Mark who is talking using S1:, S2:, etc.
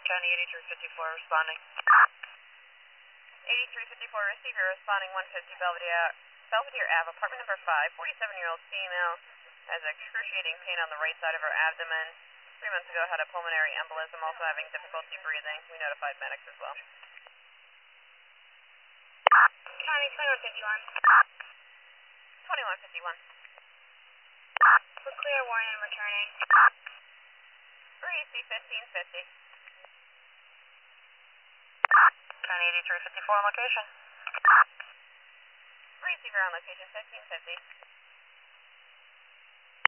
S1: County 8354 responding.
S2: 8354 receiver responding 150 Belvedere Ave, apartment number 5, 47-year-old female has excruciating pain on the right side of her abdomen. 3 months ago had a pulmonary embolism, also having difficulty breathing. We notified medics as well.
S1: County 2151.
S2: 2151.
S1: We're clear, warning and returning.
S2: RAC 1550.
S1: County 8354 on location.
S2: Receiver on location 1550.